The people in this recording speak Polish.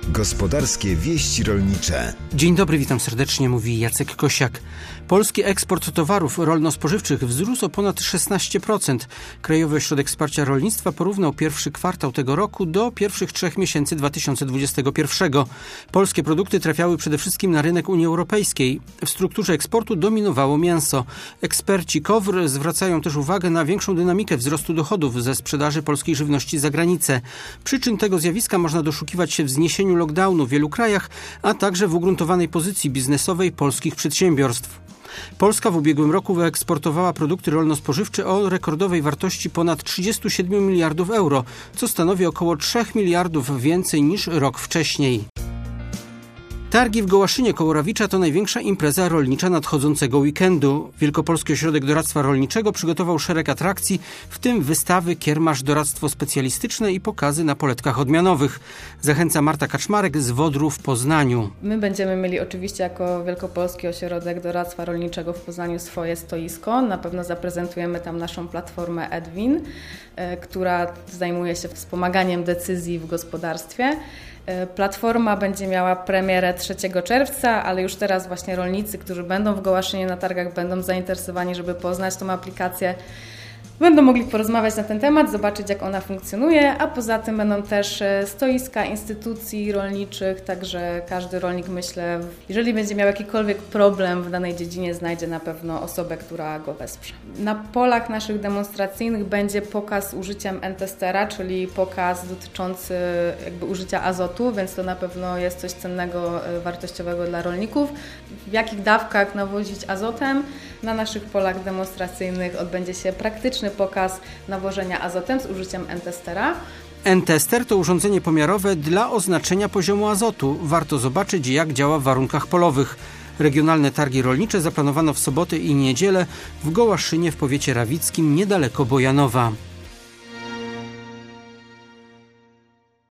Gospodarskie wieści rolnicze. Dzień dobry, witam serdecznie, mówi Jacek Kosiak. Polski eksport towarów rolno-spożywczych wzrósł o ponad 16%. Krajowy Ośrodek Wsparcia Rolnictwa porównał pierwszy kwartał tego roku do pierwszych 3 miesięcy 2021. Polskie produkty trafiały przede wszystkim na rynek Unii Europejskiej. W strukturze eksportu dominowało mięso. Eksperci KOWR zwracają też uwagę na większą dynamikę wzrostu dochodów ze sprzedaży polskiej żywności za granicę. Przyczyn tego zjawiska można doszukiwać się w zniesieniu lockdownu w wielu krajach, a także w ugruntowanej pozycji biznesowej polskich przedsiębiorstw. Polska w ubiegłym roku wyeksportowała produkty rolno-spożywcze o rekordowej wartości ponad 37 miliardów euro, co stanowi około 3 miliardów więcej niż rok wcześniej. Targi w Gołaszynie koło Rawicza to największa impreza rolnicza nadchodzącego weekendu. Wielkopolski Ośrodek Doradztwa Rolniczego przygotował szereg atrakcji, w tym wystawy, kiermasz, doradztwo specjalistyczne i pokazy na poletkach odmianowych. Zachęca Marta Kaczmarek z Wodru w Poznaniu. My będziemy mieli oczywiście jako Wielkopolski Ośrodek Doradztwa Rolniczego w Poznaniu swoje stoisko. Na pewno zaprezentujemy tam naszą platformę Edwin, która zajmuje się wspomaganiem decyzji w gospodarstwie. Platforma będzie miała premierę 3 czerwca, ale już teraz właśnie rolnicy, którzy będą w Gołaszynie na targach, będą zainteresowani, żeby poznać tą aplikację. Będą mogli porozmawiać na ten temat, zobaczyć, jak ona funkcjonuje, a poza tym będą też stoiska instytucji rolniczych, także każdy rolnik, myślę, jeżeli będzie miał jakikolwiek problem w danej dziedzinie, znajdzie na pewno osobę, która go wesprze. Na polach naszych demonstracyjnych będzie pokaz użyciem N-testera, czyli pokaz dotyczący użycia azotu, więc to na pewno jest coś cennego, wartościowego dla rolników. W jakich dawkach nawozić azotem? Na naszych polach demonstracyjnych odbędzie się praktyczny pokaz nawożenia azotem z użyciem N-testera. N-tester to urządzenie pomiarowe dla oznaczenia poziomu azotu. Warto zobaczyć, jak działa w warunkach polowych. Regionalne targi rolnicze zaplanowano w sobotę i niedzielę w Gołaszynie w powiecie rawickim niedaleko Bojanowa.